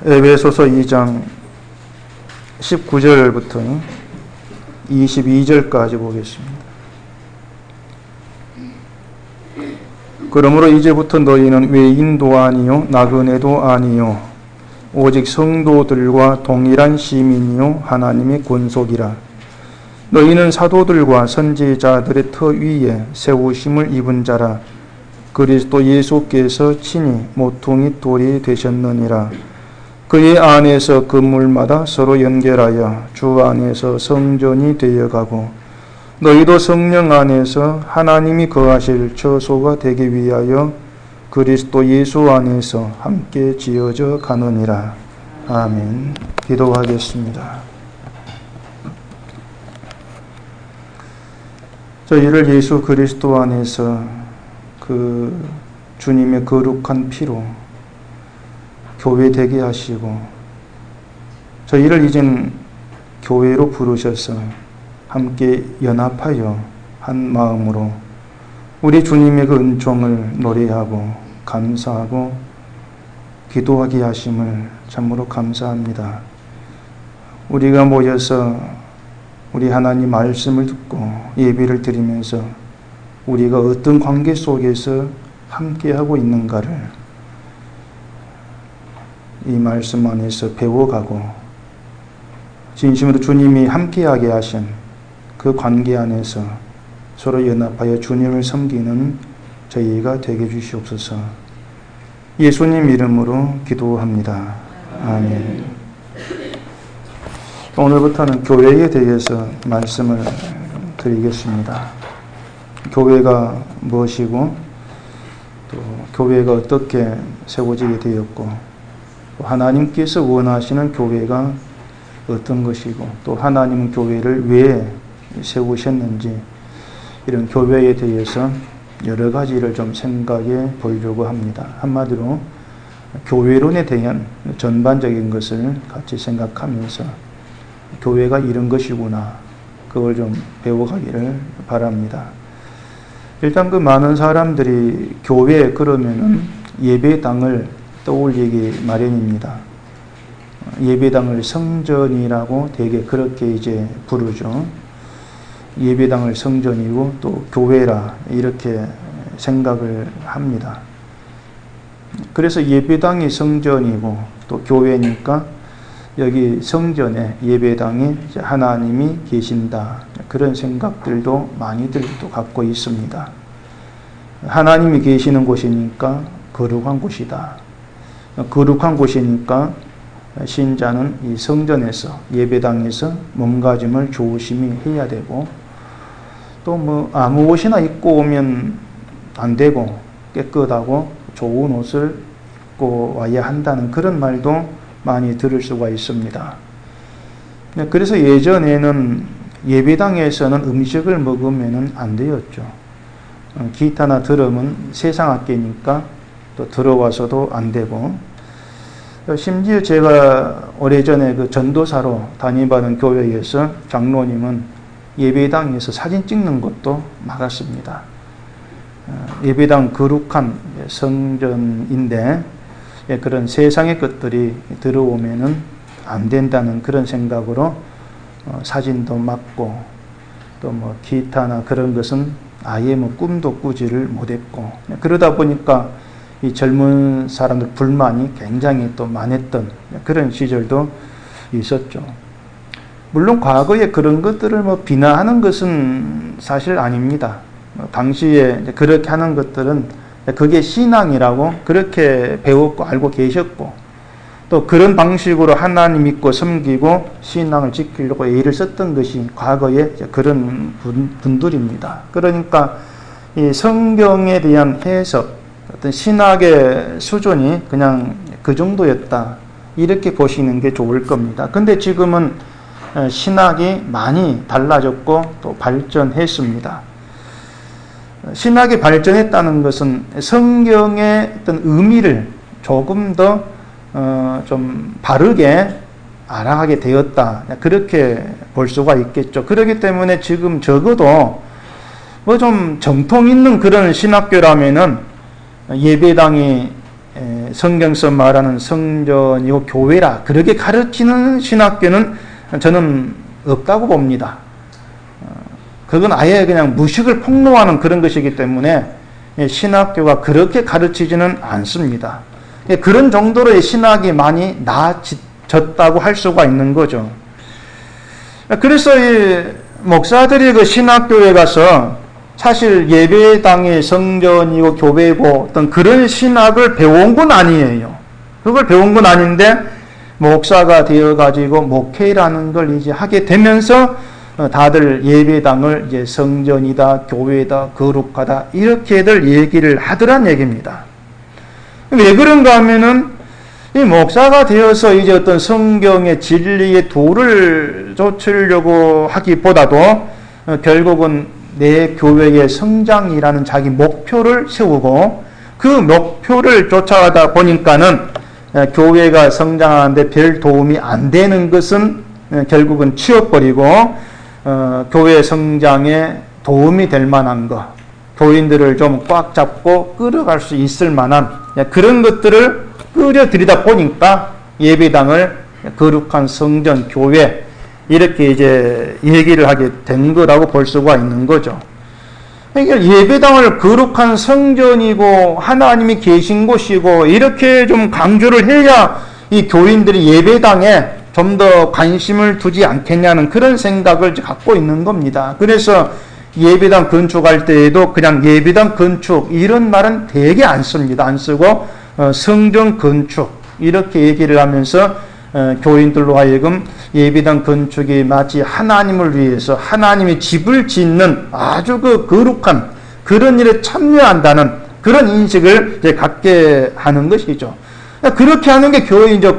에베소서 2장 19절부터 22절까지 보겠습니다. 그러므로 이제부터 너희는 외인도 아니요 나그네도 아니요 오직 성도들과 동일한 시민이요 하나님의 권속이라. 너희는 사도들과 선지자들의 터 위에 세우심을 입은 자라. 그리스도 예수께서 친히 모퉁이 돌이 되셨느니라. 그의 안에서 건물마다 서로 연결하여 주 안에서 성전이 되어가고 너희도 성령 안에서 하나님이 거하실 처소가 되기 위하여 그리스도 예수 안에서 함께 지어져 가느니라. 아멘. 기도하겠습니다. 저희를 예수 그리스도 안에서 그 주님의 거룩한 피로 교회 되게 하시고 저희를 이젠 교회로 부르셔서 함께 연합하여 한 마음으로 우리 주님의 그 은총을 노래하고 감사하고 기도하게 하심을 참으로 감사합니다. 우리가 모여서 우리 하나님 말씀을 듣고 예배를 드리면서 우리가 어떤 관계 속에서 함께하고 있는가를 이 말씀 안에서 배워가고 진심으로 주님이 함께하게 하신 그 관계 안에서 서로 연합하여 주님을 섬기는 저희가 되게 주시옵소서. 예수님 이름으로 기도합니다. 아멘. 오늘부터는 교회에 대해서 말씀을 드리겠습니다. 교회가 무엇이고 또 교회가 어떻게 세워지게 되었고 또 하나님께서 원하시는 교회가 어떤 것이고 또 하나님은 교회를 왜 세우셨는지 이런 교회에 대해서 여러 가지를 좀 생각해 보려고 합니다. 한마디로 교회론에 대한 전반적인 것을 같이 생각하면서 교회가 이런 것이구나 그걸 좀 배워가기를 바랍니다. 일단 그 많은 사람들이 교회 그러면은 예배당을 떠올리기 마련입니다. 예배당을 성전이라고 되게 그렇게 이제 부르죠. 예배당을 성전이고 또 교회라 이렇게 생각을 합니다. 그래서 예배당이 성전이고 또 교회니까 여기 성전에 예배당에 하나님이 계신다 그런 생각들도 많이들 또 갖고 있습니다. 하나님이 계시는 곳이니까 거룩한 곳이다. 거룩한 곳이니까 신자는 이 성전에서 예배당에서 몸가짐을 조심히 해야 되고 또 뭐 아무 옷이나 입고 오면 안 되고 깨끗하고 좋은 옷을 입고 와야 한다는 그런 말도 많이 들을 수가 있습니다. 그래서 예전에는 예배당에서는 음식을 먹으면 안 되었죠. 기타나 드럼은 세상 악기니까 또 들어와서도 안 되고 심지어 제가 오래전에 그 전도사로 담임받은 교회에서 장로님은 예배당에서 사진 찍는 것도 막았습니다. 예배당 거룩한 성전인데 그런 세상의 것들이 들어오면은 안 된다는 그런 생각으로 사진도 막고 또 뭐 기타나 그런 것은 아예 뭐 꿈도 꾸지를 못했고 그러다 보니까 이 젊은 사람들 불만이 굉장히 또 많았던 그런 시절도 있었죠. 물론 과거에 그런 것들을 뭐 비난하는 것은 사실 아닙니다. 당시에 그렇게 하는 것들은 그게 신앙이라고 그렇게 배웠고 알고 계셨고 또 그런 방식으로 하나님 믿고 섬기고 신앙을 지키려고 애를 썼던 것이 과거에 그런 분들입니다. 그러니까 이 성경에 대한 해석 어떤 신학의 수준이 그냥 그 정도였다 이렇게 보시는 게 좋을 겁니다. 근데 지금은 신학이 많이 달라졌고 또 발전했습니다. 신학이 발전했다는 것은 성경의 어떤 의미를 조금 더 좀 바르게 알아가게 되었다 그렇게 볼 수가 있겠죠. 그렇기 때문에 지금 적어도 뭐 좀 정통 있는 그런 신학교라면은 예배당이 성경에서 말하는 성전이고 교회라 그렇게 가르치는 신학교는 저는 없다고 봅니다. 그건 아예 그냥 무식을 폭로하는 그런 것이기 때문에 신학교가 그렇게 가르치지는 않습니다. 그런 정도로의 신학이 많이 나아졌다고 할 수가 있는 거죠. 그래서 이 목사들이 그 신학교에 가서 사실 예배당이 성전이고 교회고 어떤 그런 신학을 배운 건 아니에요. 그걸 배운 건 아닌데 목사가 되어가지고 목회라는 걸 이제 하게 되면서 다들 예배당을 이제 성전이다, 교회다, 거룩하다 이렇게들 얘기를 하더란 얘기입니다. 왜 그런가 하면은 이 목사가 되어서 이제 어떤 성경의 진리의 도를 좇으려고 하기보다도 결국은 내 교회의 성장이라는 자기 목표를 세우고 그 목표를 쫓아가다 보니까는 교회가 성장하는데 별 도움이 안 되는 것은 결국은 치워버리고 교회 성장에 도움이 될 만한 것, 교인들을 좀 꽉 잡고 끌어갈 수 있을 만한 그런 것들을 끌어들이다 보니까 예배당을 거룩한 성전, 교회 이렇게 이제 얘기를 하게 된 거라고 볼 수가 있는 거죠. 그러니까 예배당을 거룩한 성전이고 하나님이 계신 곳이고 이렇게 좀 강조를 해야 이 교인들이 예배당에 좀 더 관심을 두지 않겠냐는 그런 생각을 갖고 있는 겁니다. 그래서 예배당 건축할 때에도 그냥 예배당 건축 이런 말은 되게 안 씁니다. 안 쓰고 성전 건축 이렇게 얘기를 하면서 교인들로 하여금 예배당 건축이 마치 하나님을 위해서 하나님의 집을 짓는 아주 그 거룩한 그런 일에 참여한다는 그런 인식을 이제 갖게 하는 것이죠. 그렇게 하는 게 교회 이제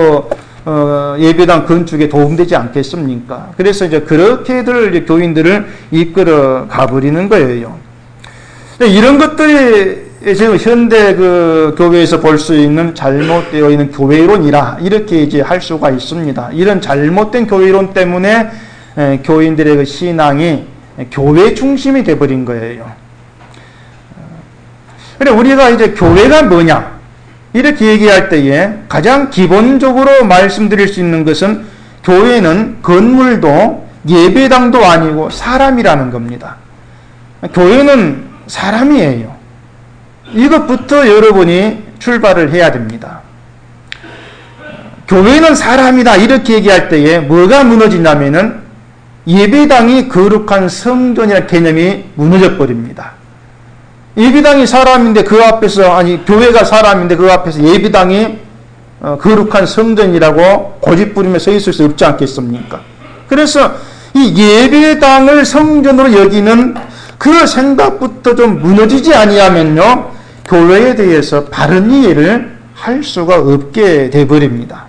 예배당 건축에 도움되지 않겠습니까? 그래서 이제 그렇게들 이제 교인들을 이끌어 가버리는 거예요. 이런 것들이 지금 현대 그 교회에서 볼 수 있는 잘못되어 있는 교회론이라 이렇게 이제 할 수가 있습니다. 이런 잘못된 교회론 때문에 교인들의 그 신앙이 교회 중심이 돼버린 거예요. 그래 우리가 이제 교회가 뭐냐 이렇게 얘기할 때에 가장 기본적으로 말씀드릴 수 있는 것은 교회는 건물도 예배당도 아니고 사람이라는 겁니다. 교회는 사람이에요. 이것부터 여러분이 출발을 해야 됩니다. 교회는 사람이다 이렇게 얘기할 때에 뭐가 무너지냐면은 예배당이 거룩한 성전이라는 개념이 무너져 버립니다. 예배당이 사람인데 그 앞에서 교회가 사람인데 그 앞에서 예배당이 거룩한 성전이라고 고집부리며 서 있을 수 없지 않겠습니까? 그래서 이 예배당을 성전으로 여기는 그 생각부터 좀 무너지지 아니하면요 교회에 대해서 바른 이해를 할 수가 없게 되어버립니다.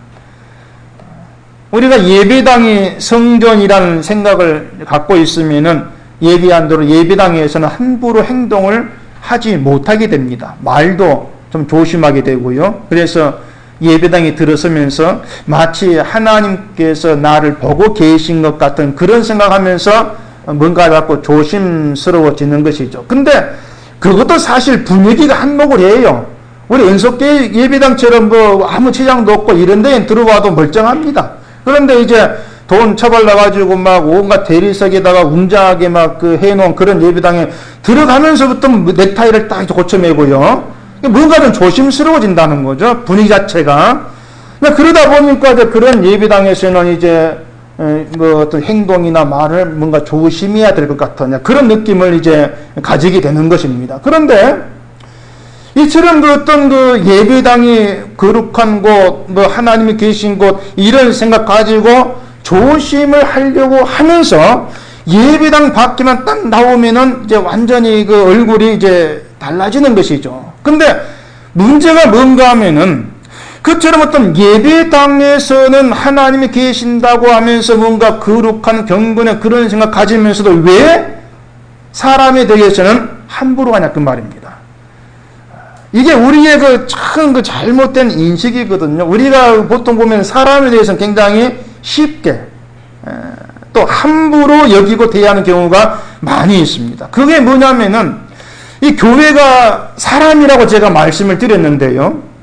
우리가 예배당이 성전이라는 생각을 갖고 있으면은 예비한 대로 예배당에서는 함부로 행동을 하지 못하게 됩니다. 말도 좀 조심하게 되고요. 그래서 예배당에 들어서면서 마치 하나님께서 나를 보고 계신 것 같은 그런 생각하면서 뭔가 갖고 조심스러워지는 것이죠. 근데 그것도 사실 분위기가 한몫을 해요. 우리 은속교회 예배당처럼 아무 체장도 없고 이런 데에 들어와도 멀쩡합니다. 그런데 이제 돈 처발나가지고 막 온갖 대리석에다가 웅장하게 막 해놓은 그런 예배당에 들어가면서부터 넥타이를 딱 고쳐매고요. 뭔가 좀 조심스러워진다는 거죠. 분위기 자체가. 그러다 보니까 이제 그런 예배당에서는 이제 어떤 행동이나 말을 뭔가 조심해야 될 것 같은 그런 느낌을 이제 가지게 되는 것입니다. 그런데 이처럼 어떤 예배당이 거룩한 곳, 하나님이 계신 곳 이런 생각 가지고 조심을 하려고 하면서 예배당 밖에만 딱 나오면은 이제 완전히 그 얼굴이 이제 달라지는 것이죠. 근데 문제가 뭔가 하면은 그처럼 어떤 예배당에서는 하나님이 계신다고 하면서 뭔가 거룩한 경건의 그런 생각 가지면서도 왜 사람에 대해서는 함부로 하냐 그 말입니다. 이게 우리의 참 잘못된 인식이거든요. 우리가 보통 보면 사람에 대해서는 굉장히 쉽게 또 함부로 여기고 대하는 경우가 많이 있습니다. 그게 뭐냐면은 이 교회가 사람이라고 제가 말씀을 드렸는데요.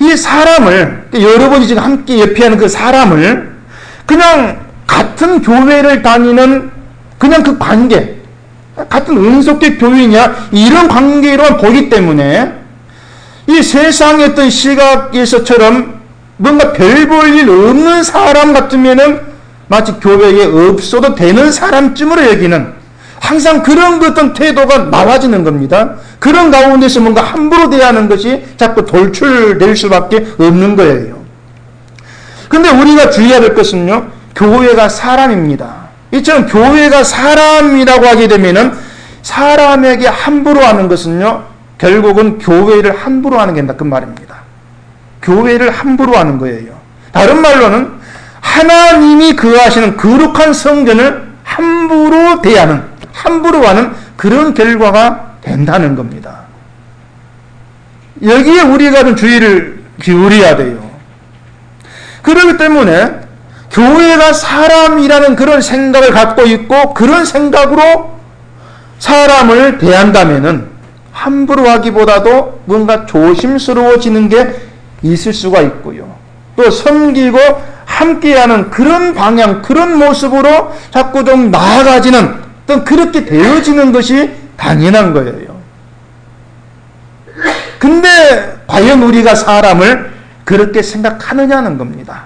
이 사람을, 여러분이 지금 함께 예피하는 그 사람을 그냥 같은 교회를 다니는 그냥 그 관계, 같은 은속계 교인이야, 이런 관계로만 보기 때문에 이 세상의 어떤 시각에서처럼 뭔가 별 볼 일 없는 사람 같으면은 마치 교회에 없어도 되는 사람쯤으로 여기는, 항상 그런 어떤 태도가 나와지는 겁니다. 그런 가운데서 뭔가 함부로 대하는 것이 자꾸 돌출될 수밖에 없는 거예요. 근데 우리가 주의해야 될 것은요, 교회가 사람입니다. 이처럼 교회가 사람이라고 하게 되면은 사람에게 함부로 하는 것은요, 결국은 교회를 함부로 하는 게 된다, 그 말입니다. 교회를 함부로 하는 거예요. 다른 말로는 하나님이 거하시는 거룩한 성전을 함부로 대하는, 함부로 하는 그런 결과가 된다는 겁니다. 여기에 우리가 좀 주의를 기울여야 돼요. 그렇기 때문에 교회가 사람이라는 그런 생각을 갖고 있고 그런 생각으로 사람을 대한다면은 함부로 하기보다도 뭔가 조심스러워지는 게 있을 수가 있고요. 또 섬기고 함께하는 그런 방향, 그런 모습으로 자꾸 좀 나아가지는, 또 그렇게 되어지는 것이 당연한 거예요. 근데 과연 우리가 사람을 그렇게 생각하느냐는 겁니다.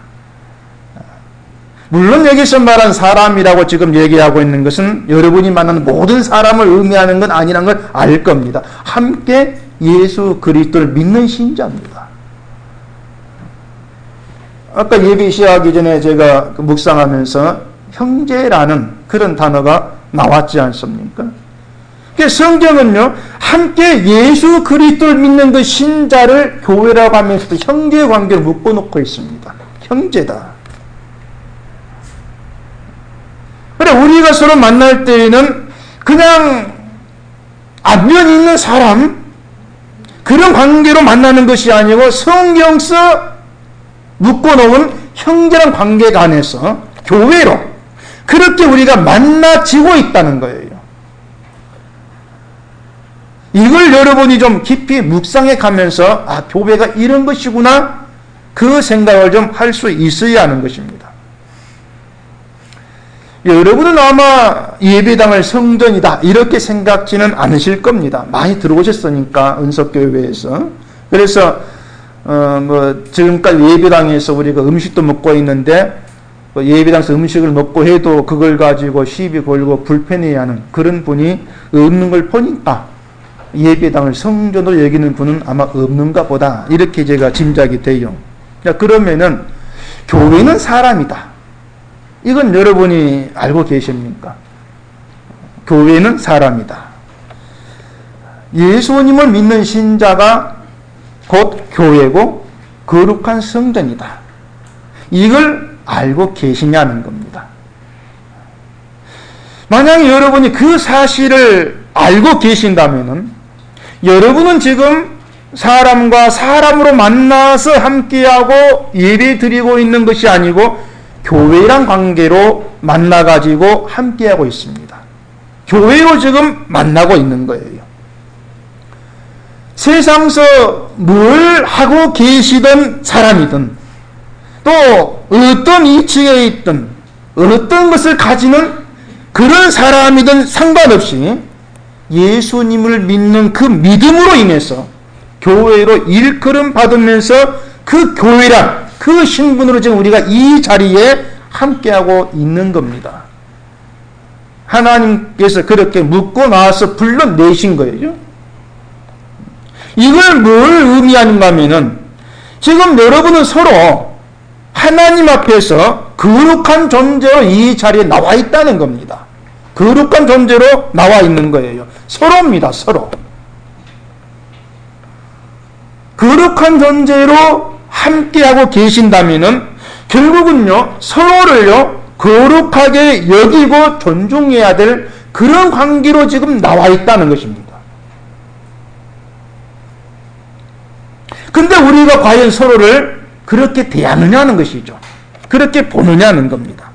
물론 여기서 말한 사람이라고 지금 얘기하고 있는 것은 여러분이 만나는 모든 사람을 의미하는 건 아니라는 걸 알 겁니다. 함께 예수 그리스도를 믿는 신자입니다. 아까 예배 시작하기 전에 제가 묵상하면서 형제라는 그런 단어가 나왔지 않습니까? 성경은요, 함께 예수 그리스도를 믿는 그 신자를 교회라고 하면서도 형제 관계를 묶어놓고 있습니다. 형제다. 그래, 우리가 서로 만날 때에는 그냥 안면 있는 사람, 그런 관계로 만나는 것이 아니고 성경서 묶어놓은 형제란 관계가 안에서 교회로 그렇게 우리가 만나지고 있다는 거예요. 이걸 여러분이 좀 깊이 묵상해 가면서 교회가 이런 것이구나, 그 생각을 좀 할 수 있어야 하는 것입니다. 여러분은 아마 예배당을 성전이다 이렇게 생각지는 않으실 겁니다. 많이 들어오셨으니까 은석교회에서. 그래서 지금까지 예배당에서 우리가 음식도 먹고 있는데 예배당에서 음식을 먹고 해도 그걸 가지고 시비 걸고 불편해하는 그런 분이 없는 걸 보니까 예배당을 성전으로 여기는 분은 아마 없는가 보다, 이렇게 제가 짐작이 돼요. 그러면은 교회는 사람이다, 이건 여러분이 알고 계십니까? 교회는 사람이다. 예수님을 믿는 신자가 곧 교회고 거룩한 성전이다, 이걸 알고 계시냐는 겁니다. 만약에 여러분이 그 사실을 알고 계신다면은 여러분은 지금 사람과 사람으로 만나서 함께하고 예배 드리고 있는 것이 아니고 교회랑 관계로 만나가지고 함께하고 있습니다. 교회로 지금 만나고 있는 거예요. 세상에서 뭘 하고 계시던 사람이든 또 어떤 위치에 있든 어떤 것을 가지는 그런 사람이든 상관없이 예수님을 믿는 그 믿음으로 인해서 교회로 일컬음 받으면서 그 교회란 그 신분으로 지금 우리가 이 자리에 함께하고 있는 겁니다. 하나님께서 그렇게 묻고 나서 불러내신 거예요. 이걸 뭘 의미하는가 하면은 지금 여러분은 서로 하나님 앞에서 거룩한 존재로 이 자리에 나와 있다는 겁니다. 거룩한 존재로 나와 있는 거예요. 서로입니다. 서로. 거룩한 존재로 함께하고 계신다면은 결국은요, 서로를요, 거룩하게 여기고 존중해야 될 그런 관계로 지금 나와 있다는 것입니다. 근데 우리가 과연 서로를 그렇게 대하느냐는 것이죠. 그렇게 보느냐는 겁니다.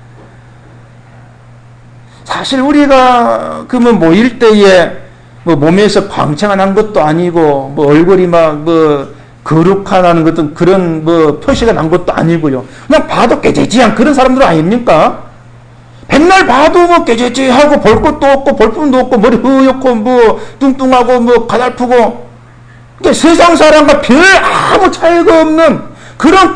사실 우리가 모일 때에 몸에서 광채가 난 것도 아니고 얼굴이 막 거룩하다는 것은 그런 뭐 표시가 난 것도 아니고요. 그냥 봐도 깨지지한 그런 사람들 아닙니까? 백날 봐도 뭐 깨지지하고 볼 것도 없고 볼품도 없고 머리 흐옇고 뭐 뚱뚱하고 뭐 가달프고 그러니까 세상 사람과 별 아무 차이가 없는 그런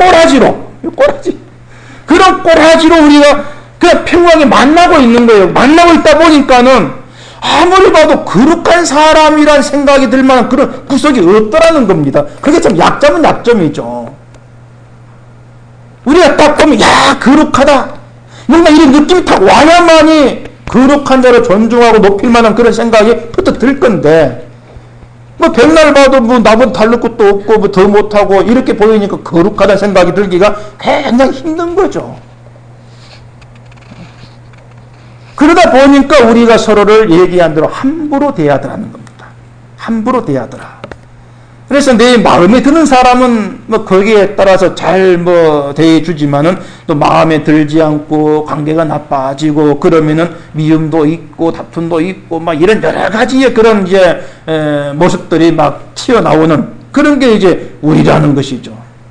그런 꼬라지로 우리가 그냥 평범하게 만나고 있는 거예요. 만나고 있다 보니까는 아무리 봐도 거룩한 사람이란 생각이 들 만한 그런 구석이 없더라는 겁니다. 그게 참 약점은 약점이죠. 우리가 딱 보면 야 거룩하다 뭔가 이런 느낌이 딱 와야만이 거룩한 자를 존중하고 높일 만한 그런 생각이 퍼뜩 들 건데 뭐 백날 봐도 뭐 나보다 다를 것도 없고 뭐 더 못하고 이렇게 보이니까 거룩하다는 생각이 들기가 굉장히 힘든 거죠. 그러다 보니까 우리가 서로를 얘기한 대로 함부로 대하더라는 겁니다. 함부로 대하더라. 그래서 내 마음에 드는 사람은 뭐 거기에 따라서 잘 뭐 대해주지만은 또 마음에 들지 않고 관계가 나빠지고 그러면은 미움도 있고 다툼도 있고 막 이런 여러 가지의 그런 이제 모습들이 막 튀어나오는 그런 게 이제 우리라는 것이죠.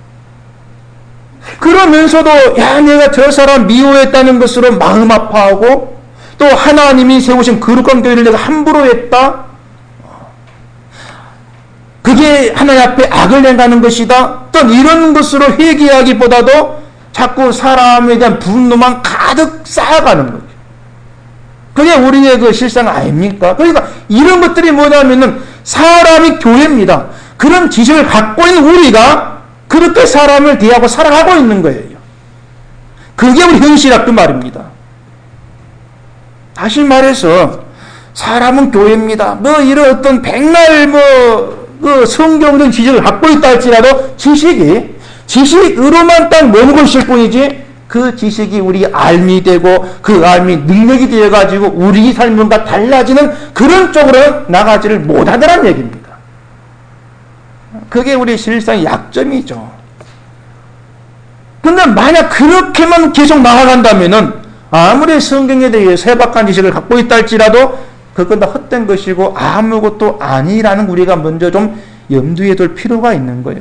그러면서도 야 내가 저 사람 미워했다는 것으로 마음 아파하고 또 하나님이 세우신 거룩한 교회를 내가 함부로 했다. 그게 하나님 앞에 악을 행하는 것이다. 또 이런 것으로 회개하기보다도 자꾸 사람에 대한 분노만 가득 쌓아가는 거죠. 그게 우리의 그 실상 아닙니까? 그러니까 이런 것들이 뭐냐면은 사람이 교회입니다. 그런 지식을 갖고 있는 우리가 그렇게 사람을 대하고 살아가고 있는 거예요. 그게 우리 현실학교 말입니다. 다시 말해서 사람은 교회입니다. 뭐 이런 어떤 백날 그 성경적인 지식을 갖고 있다 할지라도 지식으로만 딱 머물고 있을 뿐이지 그 지식이 우리 알미 되고 그 알미 능력이 되어가지고 우리 삶과 달라지는 그런 쪽으로 나가지를 못하더란 얘기입니다. 그게 우리 실상의 약점이죠. 근데 만약 그렇게만 계속 나아간다면은 아무리 성경에 대해 세박한 지식을 갖고 있다 할지라도 그건 다 헛된 것이고 아무것도 아니라는 우리가 먼저 좀 염두에 둘 필요가 있는 거예요.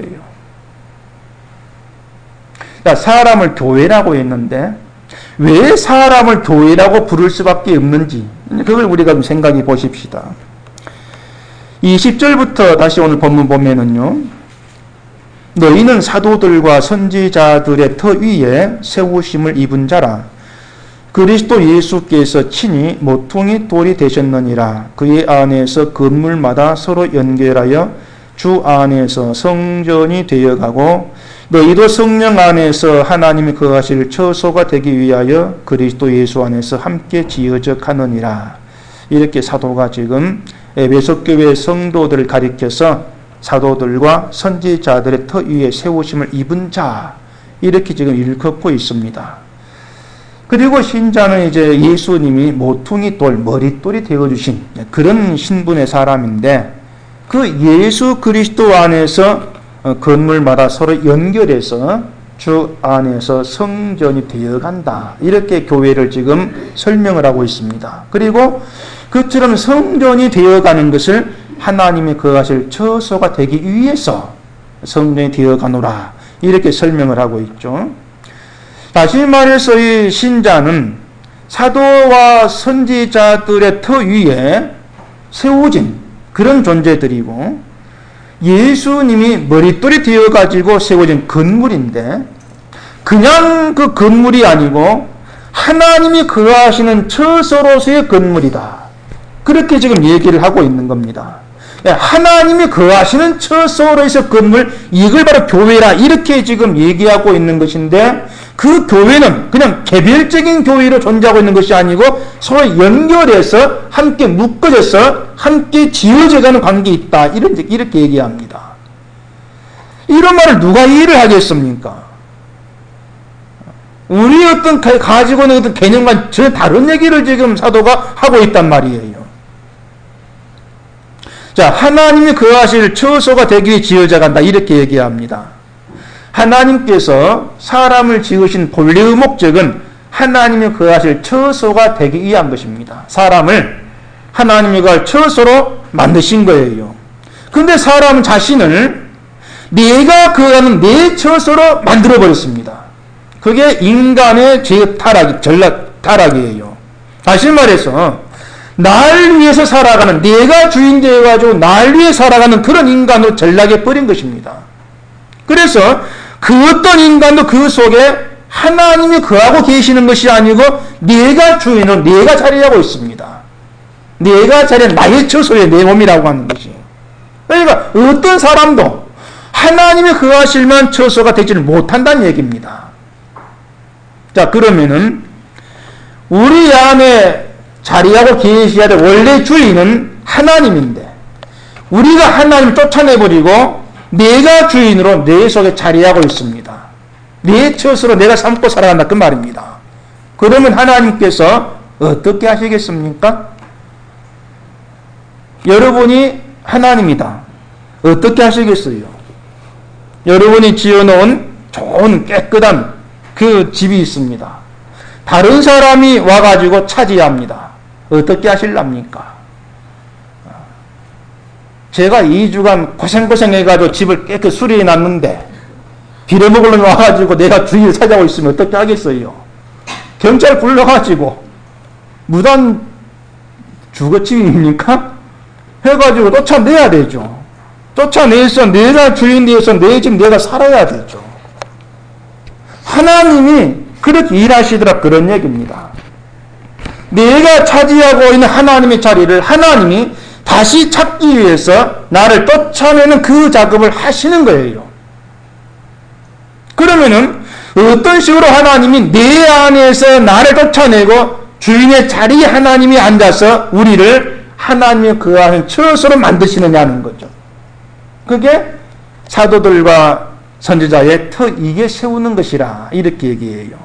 그러니까 사람을 교회라고 했는데 왜 사람을 교회라고 부를 수밖에 없는지 그걸 우리가 좀 생각해 보십시다. 20절부터 다시 오늘 본문 보면은요. 너희는 사도들과 선지자들의 터 위에 세우심을 입은 자라. 그리스도 예수께서 친히 모퉁이 돌이 되셨느니라. 그의 안에서 건물마다 서로 연결하여 주 안에서 성전이 되어가고 너희도 성령 안에서 하나님이 거하실 처소가 되기 위하여 그리스도 예수 안에서 함께 지어져 가느니라. 이렇게 사도가 지금 에베소 교회 성도들을 가리켜서 사도들과 선지자들의 터 위에 세우심을 입은 자 이렇게 지금 일컫고 있습니다. 그리고 신자는 이제 예수님이 모퉁이 돌, 머릿돌이 되어주신 그런 신분의 사람인데 그 예수 그리스도 안에서 건물마다 서로 연결해서 주 안에서 성전이 되어간다. 이렇게 교회를 지금 설명을 하고 있습니다. 그리고 그처럼 성전이 되어가는 것을 하나님이 거하실 처소가 되기 위해서 성전이 되어가노라. 이렇게 설명을 하고 있죠. 다시 말해서 이 신자는 사도와 선지자들의 터 위에 세워진 그런 존재들이고 예수님이 머릿돌이 되어가지고 세워진 건물인데 그냥 그 건물이 아니고 하나님이 거하시는 처소로서의 건물이다. 그렇게 지금 얘기를 하고 있는 겁니다. 하나님이 거하시는 처소로서의 건물, 이걸 바로 교회라 이렇게 지금 얘기하고 있는 것인데 그 교회는 그냥 개별적인 교회로 존재하고 있는 것이 아니고 서로 연결해서 함께 묶어져서 함께 지어져가는 관계에 있다. 이렇게 얘기합니다. 이런 말을 누가 이해를 하겠습니까? 우리 어떤 가지고 있는 어떤 개념과 전혀 다른 얘기를 지금 사도가 하고 있단 말이에요. 자, 하나님이 거하실 처소가 되기 위해 지어져 간다. 이렇게 얘기합니다. 하나님께서 사람을 지으신 본래의 목적은 하나님이 거하실 처소가 되기 위한 것입니다. 사람을 하나님이 거할 처소로 만드신 거예요. 그런데 사람 자신을 내가 거하는 내 처소로 만들어버렸습니다. 그게 인간의 죄 타락이에요. 다시 말해서 날 위해서 살아가는, 내가 주인 되어가지고 날 위해 살아가는 그런 인간으로 전락해버린 것입니다. 그래서 그 어떤 인간도 그 속에 하나님이 거하고 계시는 것이 아니고 내가 주인으로 내가 자리하고 있습니다. 내가 자리한 나의 처소에 내 몸이라고 하는 것이. 그러니까 어떤 사람도 하나님이 거하실 만한 처소가 되지를 못한다는 얘기입니다. 자, 그러면은 우리 안에 자리하고 계셔야 될 원래 주인은 하나님인데 우리가 하나님을 쫓아내버리고 내가 주인으로 내 속에 자리하고 있습니다. 내 처소로 내가 삼고 살아간다 그 말입니다. 그러면 하나님께서 어떻게 하시겠습니까? 여러분이 하나님이다. 어떻게 하시겠어요? 여러분이 지어놓은 좋은 깨끗한 그 집이 있습니다. 다른 사람이 와가지고 차지합니다. 어떻게 하실랍니까? 제가 2주간 고생해가지고 집을 깨끗이 수리해놨는데 빌어먹으러 와가지고 내가 주인을 차지하고 있으면 어떻게 하겠어요? 경찰 불러가지고 무단 주거침입니까? 해가지고 쫓아내야 되죠. 쫓아내서 내가 주인 되어서 내 집 내가 살아야 되죠. 하나님이 그렇게 일하시더라 그런 얘기입니다. 내가 차지하고 있는 하나님의 자리를 하나님이 다시 찾기 위해서 나를 쫓아내는 그 작업을 하시는 거예요. 그러면은 어떤 식으로 하나님이 내 안에서 나를 쫓아내고 주인의 자리에 하나님이 앉아서 우리를 하나님의 거하는 처소로 만드시느냐는 거죠. 그게 사도들과 선지자의 터 이게 세우는 것이라 이렇게 얘기해요.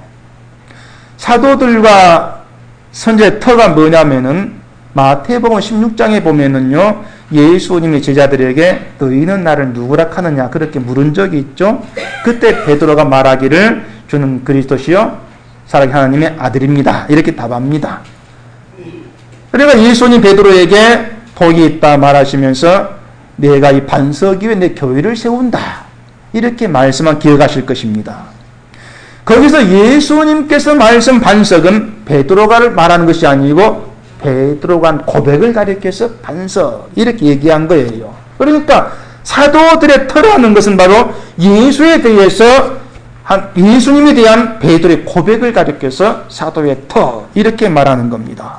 사도들과 선지자의 터가 뭐냐면은 마태복음 16장에 보면은요 예수님의 제자들에게 너희는 나를 누구라 하느냐 그렇게 물은 적이 있죠. 그때 베드로가 말하기를 주는 그리스도시요 살아계신 하나님의 아들입니다 이렇게 답합니다. 그러니까 예수님 베드로에게 복이 있다 말하시면서 내가 이 반석 위에 내 교회를 세운다 이렇게 말씀만 기억하실 것입니다. 거기서 예수님께서 말씀 반석은 베드로가 말하는 것이 아니고 베드로가 한 고백을 가리켜서 반석 이렇게 얘기한 거예요. 그러니까 사도들의 터라는 것은 바로 예수에 대해서 예수님에 대한 베드로의 고백을 가리켜서 사도의 터 이렇게 말하는 겁니다.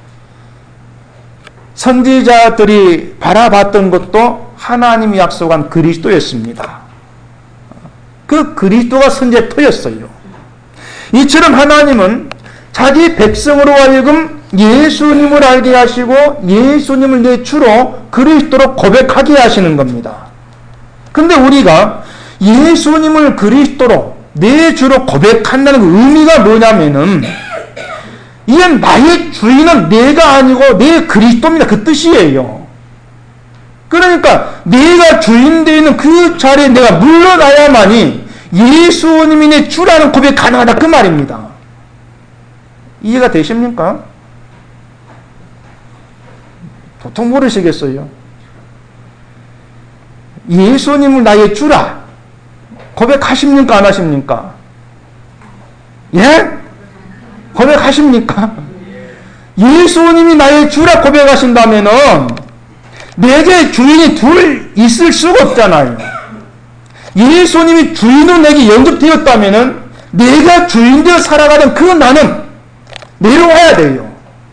선지자들이 바라봤던 것도 하나님이 약속한 그리스도였습니다. 그 그리스도가 선지자의 터였어요. 이처럼 하나님은 자기 백성으로 하여금 예수님을 알게 하시고 예수님을 내 주로 그리스도로 고백하게 하시는 겁니다. 근데 우리가 예수님을 그리스도로 내 주로 고백한다는 그 의미가 뭐냐면은 이건 나의 주인은 내가 아니고 내 그리스도입니다. 그 뜻이에요. 그러니까 내가 주인 되어 있는 그 자리에 내가 물러나야만이 예수님이 내 주라는 고백이 가능하다 그 말입니다. 이해가 되십니까? 보통 모르시겠어요? 예수님을 나의 주라 고백하십니까? 안 하십니까? 예? 고백하십니까? 예수님이 나의 주라 고백하신다면은 내게 주인이 둘 있을 수가 없잖아요. 예수님이 주인으로 내게 영접되었다면은 내가 주인 되어 살아가던 그 나는 내려와야 돼요.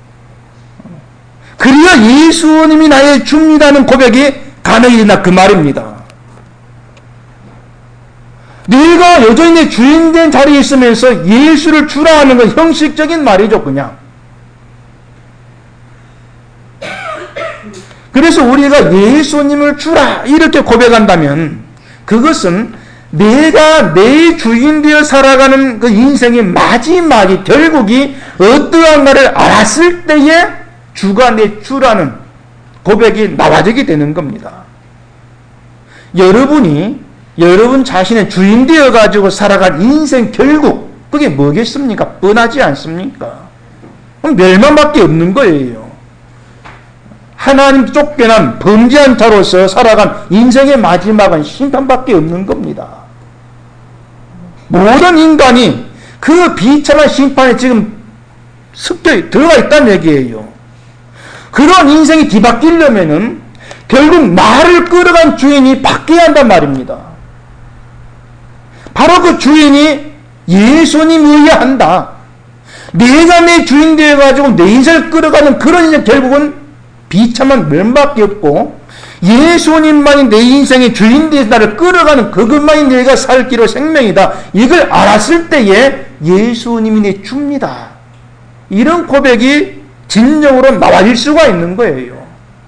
그래야 예수님이 나의 주입니다는 고백이 가능이나 그 말입니다. 내가 여전히 내 주인 된 자리에 있으면서 예수를 주라 하는 건 형식적인 말이죠, 그냥. 그래서 우리가 예수님을 주라 이렇게 고백한다면 그것은 내가 내 주인 되어 살아가는 그 인생의 마지막이 결국이 어떠한가를 알았을 때에 주가 내 주라는 고백이 나와지게 되는 겁니다. 여러분 자신의 주인 되어 가지고 살아간 인생 결국 그게 뭐겠습니까? 뻔하지 않습니까? 멸망밖에 없는 거예요. 하나님 쫓겨난 범죄한 자로서 살아간 인생의 마지막은 심판밖에 없는 겁니다. 모든 인간이 그 비참한 심판에 지금 습격에 들어가 있다는 얘기예요. 그런 인생이 뒤바뀌려면은 결국 나를 끌어간 주인이 바뀌어야 한단 말입니다. 바로 그 주인이 예수님이어야 한다. 내가 내 주인 되어가지고 내 인생을 끌어가는 그런 인생, 결국은 비참한 멸망밖에 없고, 예수님만이 내 인생의 주인 되어서 나를 끌어가는 그것만이 내가 살 길로 생명이다. 이걸 알았을 때에 예수님이 내 줍니다. 이런 고백이 진정으로 나와질 수가 있는 거예요.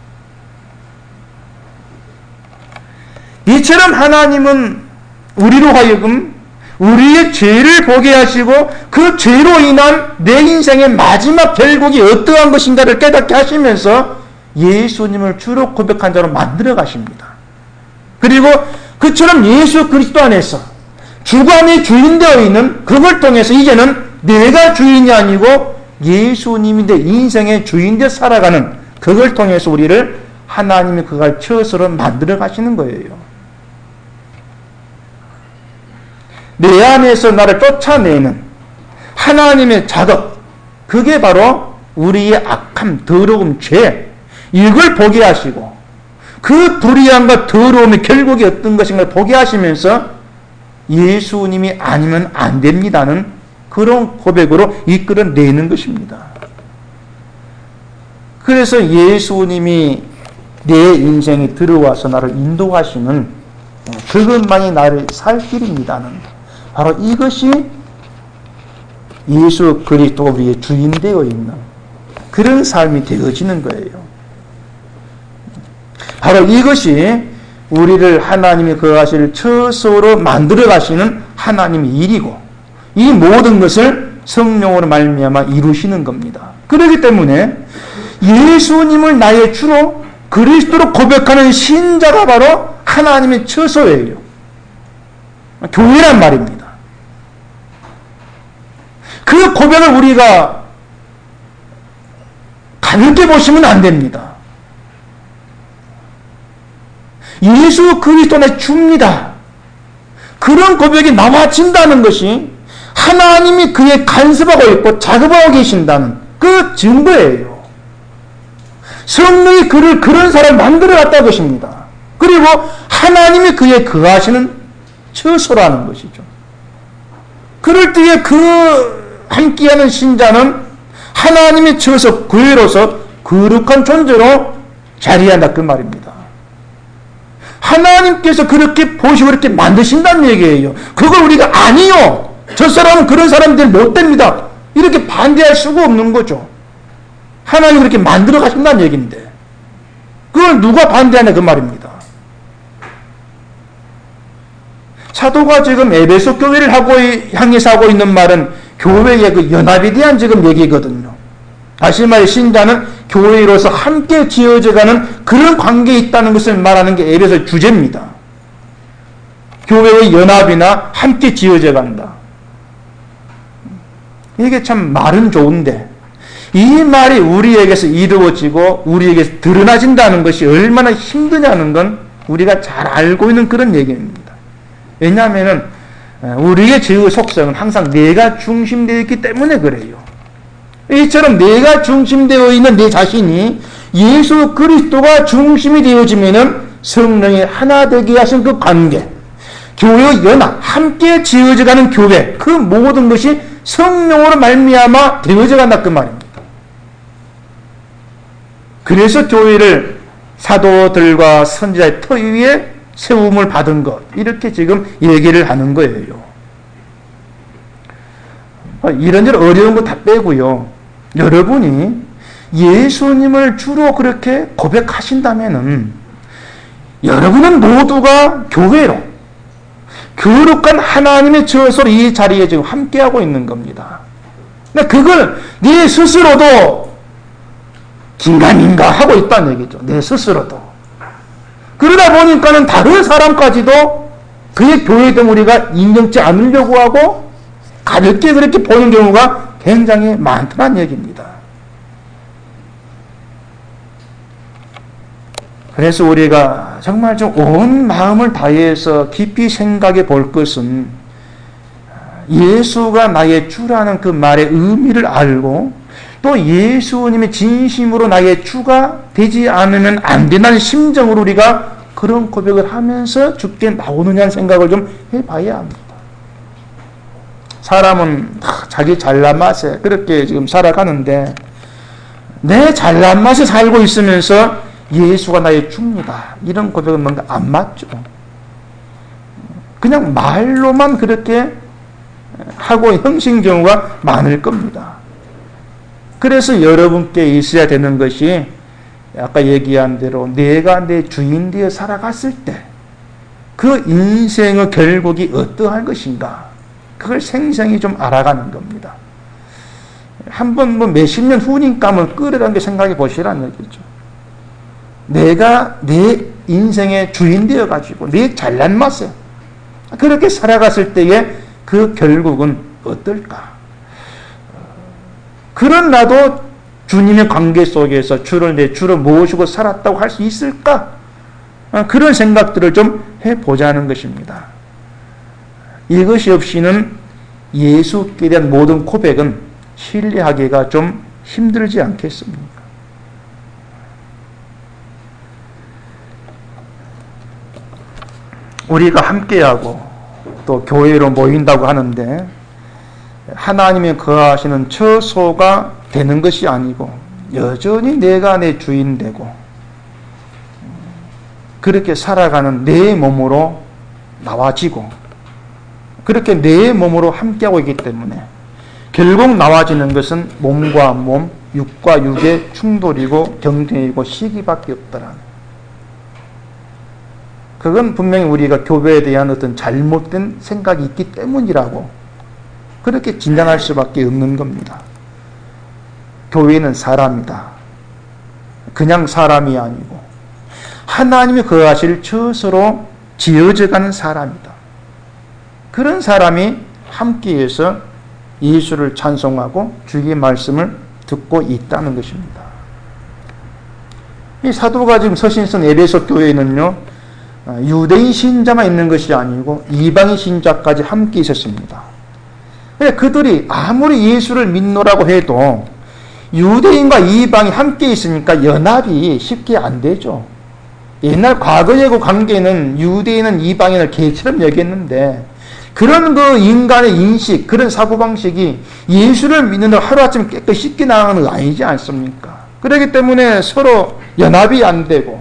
이처럼 하나님은 우리로 하여금 우리의 죄를 보게 하시고 그 죄로 인한 내 인생의 마지막 결국이 어떠한 것인가를 깨닫게 하시면서 예수님을 주로 고백한 자로 만들어 가십니다. 그리고 그처럼 예수 그리스도 안에서 주가 내 주인 되어 있는 그걸 통해서 이제는 내가 주인이 아니고 예수님이 내 인생의 주인 되어 살아가는 그걸 통해서 우리를 하나님의 그걸 처소로 만들어 가시는 거예요. 내 안에서 나를 쫓아내는 하나님의 작업, 그게 바로 우리의 악함, 더러움, 죄, 이걸 보게 하시고 그 불의함과 더러움의 결국이 어떤 것인가를 보게 하시면서 예수님이 아니면 안 됩니다는 그런 고백으로 이끌어내는 것입니다. 그래서 예수님이 내 인생에 들어와서 나를 인도하시는 그것만이 나를 살 길입니다는 바로 이것이 예수 그리스도가 우리의 주인 되어 있는 그런 삶이 되어지는 거예요. 바로 이것이 우리를 하나님이 거하실 처소로 만들어 가시는 하나님의 일이고 이 모든 것을 성령으로 말미암아 이루시는 겁니다. 그렇기 때문에 예수님을 나의 주로 그리스도로 고백하는 신자가 바로 하나님의 처소예요. 교회란 말입니다. 그 고백을 우리가 가볍게 보시면 안 됩니다. 예수 그리스도 내 줍니다. 그런 고백이 나와진다는 것이 하나님이 그에 간섭하고 있고 작업하고 계신다는 그 증거예요. 성령이 그를 그런 사람 만들어 놨다는 것입니다. 그리고 하나님이 그에 거하시는 처소라는 것이죠. 그럴 때에 그 함께하는 신자는 하나님의 처소, 교회로서 거룩한 존재로 자리한다 그 말입니다. 하나님께서 그렇게 보시고 그렇게 만드신다는 얘기예요. 그걸 우리가 아니요, 저 사람은 그런 사람들 못 됩니다, 이렇게 반대할 수가 없는 거죠. 하나님이 그렇게 만들어 가신다는 얘기인데 그걸 누가 반대하냐 그 말입니다. 사도가 지금 에베소 교회를 향해서 하고 있는 말은 교회의 그 연합에 대한 지금 얘기거든요. 다시 말해 신자는 교회로서 함께 지어져가는 그런 관계에 있다는 것을 말하는 게 에베소 주제입니다. 교회의 연합이나 함께 지어져 간다. 이게 참 말은 좋은데 이 말이 우리에게서 이루어지고 우리에게서 드러나진다는 것이 얼마나 힘드냐는 건 우리가 잘 알고 있는 그런 얘기입니다. 왜냐하면 우리의 죄의 속성은 항상 내가 중심되어 있기 때문에 그래요. 이처럼 내가 중심되어 있는 내 자신이 예수 그리스도가 중심이 되어지면은 성령이 하나 되게 하신 그 관계, 교회의 연합, 함께 지어져가는 교회, 그 모든 것이 성령으로 말미암아 되어져 간다 그 말입니다. 그래서 교회를 사도들과 선지자의 터 위에 세움을 받은 것, 이렇게 지금 얘기를 하는 거예요. 이런저런 어려운 거 다 빼고요, 여러분이 예수님을 주로 그렇게 고백하신다면은 여러분은 모두가 교회로 거룩한 하나님의 처소로 이 자리에 지금 함께하고 있는 겁니다. 근데 그걸 네 스스로도 긴가민가 하고 있다는 얘기죠. 내 스스로도. 그러다 보니까는 다른 사람까지도 그의 교회됨 우리가 인정치 않으려고 하고 가볍게 그렇게 보는 경우가 굉장히 많다는 얘기입니다. 그래서 우리가 정말 좀 온 마음을 다해서 깊이 생각해 볼 것은 예수가 나의 주라는 그 말의 의미를 알고 또 예수님이 진심으로 나의 주가 되지 않으면 안 된다는 심정으로 우리가 그런 고백을 하면서 주께 나오느냐는 생각을 좀 해봐야 합니다. 사람은 자기 잘난 맛에 그렇게 지금 살아가는데 내 잘난 맛에 살고 있으면서 예수가 나의 주입니다. 이런 고백은 뭔가 안 맞죠. 그냥 말로만 그렇게 하고 형식인 경우가 많을 겁니다. 그래서 여러분께 있어야 되는 것이 아까 얘기한 대로 내가 내 주인 되어 살아갔을 때 그 인생의 결국이 어떠할 것인가 그걸 생생히 좀 알아가는 겁니다. 한번 몇십 년 후니까을 끌어다는 게 생각해 보시라는 얘기죠. 내가 내 인생의 주인 되어가지고 내 잘난 맛에 그렇게 살아갔을 때의 그 결국은 어떨까? 그런 나도 주님의 관계 속에서 내 주를 모시고 살았다고 할 수 있을까? 그런 생각들을 좀 해보자는 것입니다. 이것이 없이는 예수께 대한 모든 고백은 신뢰하기가 좀 힘들지 않겠습니까? 우리가 함께하고 또 교회로 모인다고 하는데 하나님이 거하시는 처소가 되는 것이 아니고 여전히 내가 내 주인 되고 그렇게 살아가는 내 몸으로 나와지고 그렇게 내 몸으로 함께하고 있기 때문에 결국 나와지는 것은 몸과 몸, 육과 육의 충돌이고 경쟁이고 시기밖에 없다라는. 그건 분명히 우리가 교회에 대한 어떤 잘못된 생각이 있기 때문이라고 그렇게 진단할 수밖에 없는 겁니다. 교회는 사람이다. 그냥 사람이 아니고 하나님이 거하실 처소로 지어져가는 사람이다. 그런 사람이 함께해서 예수를 찬송하고 주의 말씀을 듣고 있다는 것입니다. 이 사도가 지금 서신 쓴 에베소 교회는요, 유대인 신자만 있는 것이 아니고 이방인 신자까지 함께 있었습니다. 그들이 아무리 예수를 믿노라고 해도 유대인과 이방이 함께 있으니까 연합이 쉽게 안 되죠. 옛날 과거의 그 관계는 유대인은 이방인을 개처럼 여겼는데 그런 그 인간의 인식, 그런 사고방식이 예수를 믿는다고 하루아침에 깨끗이 쉽게 나가는 거 아니지 않습니까? 그렇기 때문에 서로 연합이 안 되고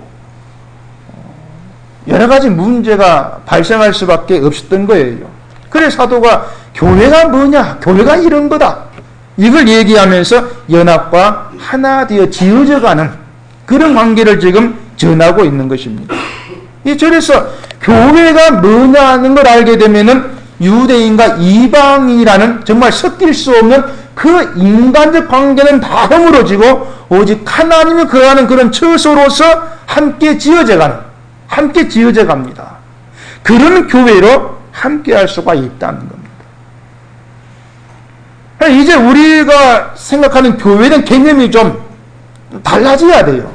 여러 가지 문제가 발생할 수밖에 없었던 거예요. 그래서 사도가 교회가 뭐냐? 교회가 이런 거다. 이걸 얘기하면서 연합과 하나 되어 지어져가는 그런 관계를 지금 전하고 있는 것입니다. 그래서 교회가 뭐냐는 걸 알게 되면은 유대인과 이방이라는 정말 섞일 수 없는 그 인간적 관계는 다 허물어지고 오직 하나님이 거하는 그런 처소로서 함께 지어져 갑니다. 그런 교회로 함께 할 수가 있다는 겁니다. 이제 우리가 생각하는 교회는 개념이 좀 달라져야 돼요.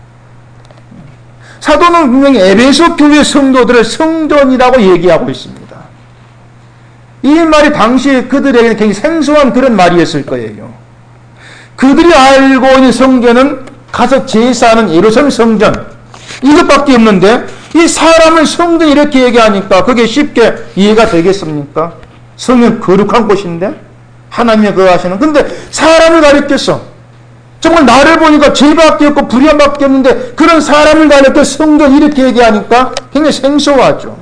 사도는 분명히 에베소 교회 성도들을 성전이라고 얘기하고 있습니다. 이 말이 당시 그들에게는 굉장히 생소한 그런 말이었을 거예요. 그들이 알고 있는 성전은 가서 제사하는 예루살렘 성전 이것밖에 없는데 이 사람을 성전 이렇게 얘기하니까 그게 쉽게 이해가 되겠습니까? 성전 거룩한 곳인데 하나님이 거하시는. 근데 사람을 가리켰어. 정말 나를 보니까 죄밖에 없고 불의함밖에 없는데 그런 사람을 가리켜 성전 이렇게 얘기하니까 굉장히 생소하죠.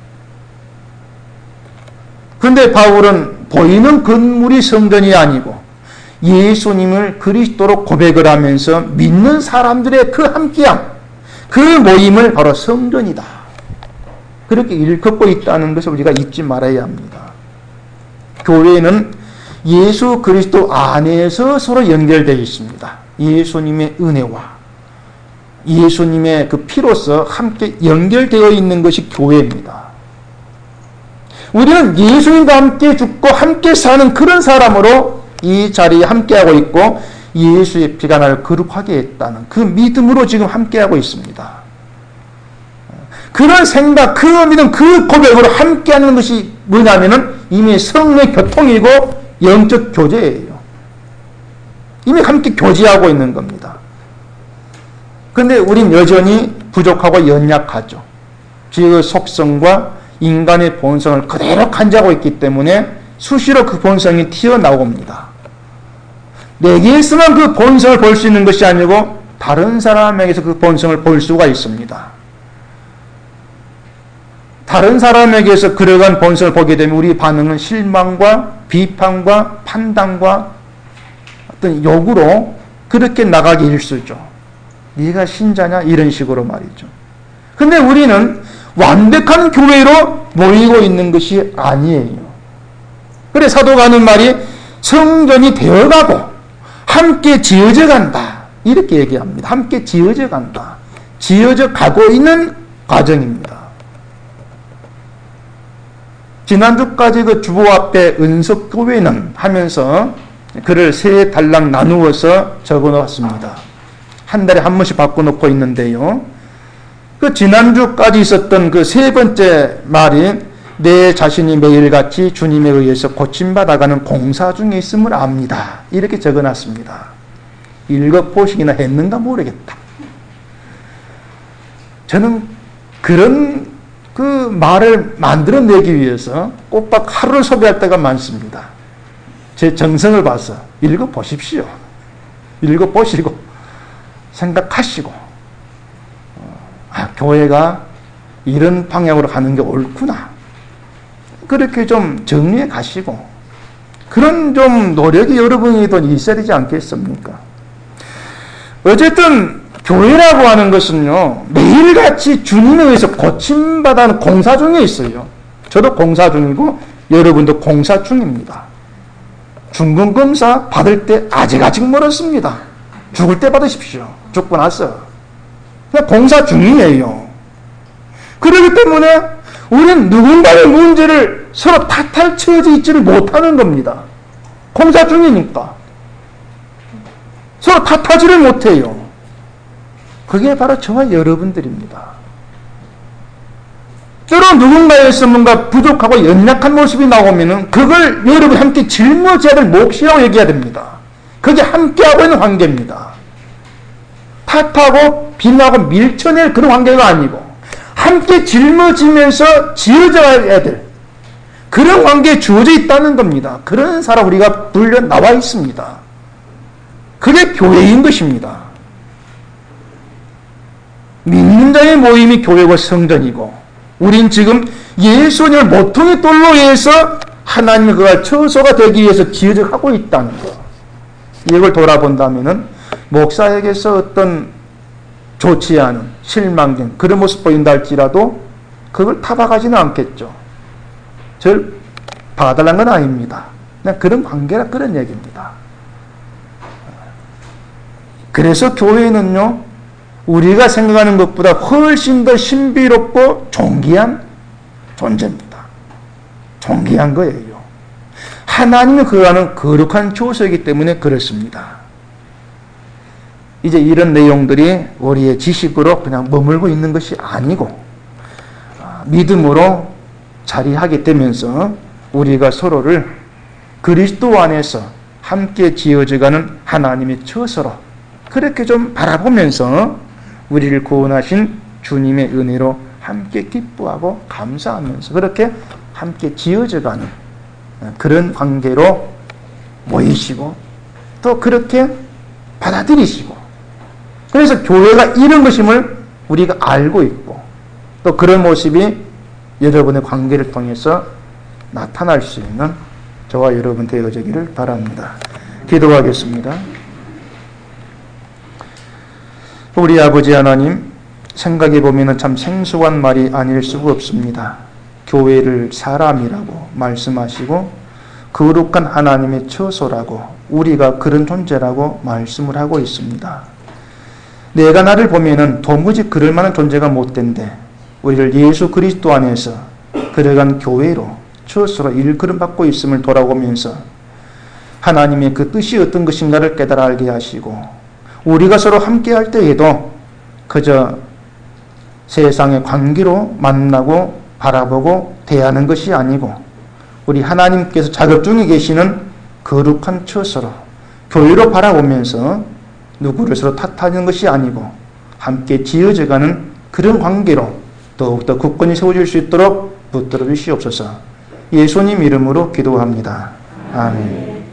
근데 바울은 보이는 건물이 성전이 아니고 예수님을 그리스도로 고백을 하면서 믿는 사람들의 그 함께함, 그 모임을 바로 성전이다. 그렇게 일컫고 있다는 것을 우리가 잊지 말아야 합니다. 교회는 예수 그리스도 안에서 서로 연결되어 있습니다. 예수님의 은혜와 예수님의 그 피로서 함께 연결되어 있는 것이 교회입니다. 우리는 예수님과 함께 죽고 함께 사는 그런 사람으로 이 자리에 함께하고 있고 예수의 피가 나를 거룩하게 했다는 그 믿음으로 지금 함께하고 있습니다. 그런 생각, 그 믿음, 그 고백으로 함께하는 것이 뭐냐면은 이미 성령의 교통이고 영적 교제예요. 이미 함께 교제하고 있는 겁니다. 그런데 우린 여전히 부족하고 연약하죠. 죄의 속성과 인간의 본성을 그대로 간직하고 있기 때문에 수시로 그 본성이 튀어나옵니다. 내게서만 그 본성을 볼 수 있는 것이 아니고 다른 사람에게서 그 본성을 볼 수가 있습니다. 다른 사람에게서 그러한 본성을 보게 되면 우리 반응은 실망과 비판과 판단과 어떤 욕으로 그렇게 나가기 일쑤죠. 네가 신자냐? 이런 식으로 말이죠. 근데 우리는 완벽한 교회로 모이고 있는 것이 아니에요. 그래 사도가 하는 말이 성전이 되어가고 함께 지어져 간다. 이렇게 얘기합니다. 함께 지어져 간다. 지어져 가고 있는 과정입니다. 지난주까지 그 주보 앞에 은석교회는 하면서 글을 세 달랑 나누어서 적어 놓았습니다. 한 달에 한 번씩 바꿔놓고 있는데요. 그 지난주까지 있었던 그 세 번째 말이 내 자신이 매일같이 주님에 의해서 고침받아가는 공사 중에 있음을 압니다. 이렇게 적어놨습니다. 읽어보시기나 했는가 모르겠다. 저는 그런 그 말을 만들어내기 위해서 꼬박 하루를 소비할 때가 많습니다. 제 정성을 봐서 읽어보십시오. 읽어보시고 생각하시고 교회가 이런 방향으로 가는 게 옳구나. 그렇게 좀 정리해 가시고 그런 좀 노력이 여러분에게도 있어야 되지 않겠습니까? 어쨌든 교회라고 하는 것은요, 매일같이 주님에 의해서 고침받아는 공사 중에 있어요. 저도 공사 중이고 여러분도 공사 중입니다. 중간검사 받을 때 아직 멀었습니다. 죽을 때 받으십시오. 죽고 나서. 그냥 공사 중이에요. 그렇기 때문에 우리는 누군가의 문제를 서로 탓할 처지에 있지를 못하는 겁니다. 공사 중이니까. 서로 탓하지를 못해요. 그게 바로 저와 여러분들입니다. 때로 누군가에서 뭔가 부족하고 연약한 모습이 나오면은 그걸 여러분 함께 짊어져야 될 몫이라고 얘기해야 됩니다. 그게 함께하고 있는 관계입니다. 탓하고 비난하고 밀쳐낼 그런 관계가 아니고 함께 짊어지면서 지어져야 될 그런 관계에 주어져 있다는 겁니다. 그런 사람 우리가 불려 나와 있습니다. 그게 교회인 것입니다. 믿는 자의 모임이 교회고 성전이고 우린 지금 예수님을 모퉁이 돌로 해서 하나님의 그가 처소가 되기 위해서 지어져 가고 있다는 것. 이걸 돌아본다면은 목사에게서 어떤 좋지 않은 실망된 그런 모습 보인다 할지라도 그걸 타박하지는 않겠죠. 절 봐달라는 건 아닙니다. 그냥 그런 관계라 그런 얘기입니다. 그래서 교회는요, 우리가 생각하는 것보다 훨씬 더 신비롭고 존귀한 존재입니다. 존귀한 거예요. 하나님이 거하는 거룩한 조서이기 때문에 그렇습니다. 이제 이런 내용들이 우리의 지식으로 그냥 머물고 있는 것이 아니고 믿음으로 자리하게 되면서 우리가 서로를 그리스도 안에서 함께 지어져가는 하나님의 처소로 그렇게 좀 바라보면서 우리를 구원하신 주님의 은혜로 함께 기뻐하고 감사하면서 그렇게 함께 지어져가는 그런 관계로 모이시고 또 그렇게 받아들이시고 그래서 교회가 이런 것임을 우리가 알고 있고 또 그런 모습이 여러분의 관계를 통해서 나타날 수 있는 저와 여러분 되어지기를 바랍니다. 기도하겠습니다. 우리 아버지 하나님, 생각해 보면 참 생소한 말이 아닐 수가 없습니다. 교회를 사람이라고 말씀하시고 거룩한 하나님의 처소라고 우리가 그런 존재라고 말씀을 하고 있습니다. 내가 나를 보면은 도무지 그럴 만한 존재가 못 된데 우리를 예수 그리스도 안에서 들어간 교회로 처소로 일컬음받고 있음을 돌아보면서 하나님의 그 뜻이 어떤 것인가를 깨달아 알게 하시고 우리가 서로 함께 할 때에도 그저 세상의 관계로 만나고 바라보고 대하는 것이 아니고 우리 하나님께서 작업 중에 계시는 거룩한 처소로 교회로 바라보면서 누구를 서로 탓하는 것이 아니고 함께 지어져가는 그런 관계로 더욱더 굳건히 세워질 수 있도록 붙들어 주시옵소서. 예수님 이름으로 기도합니다. 아멘.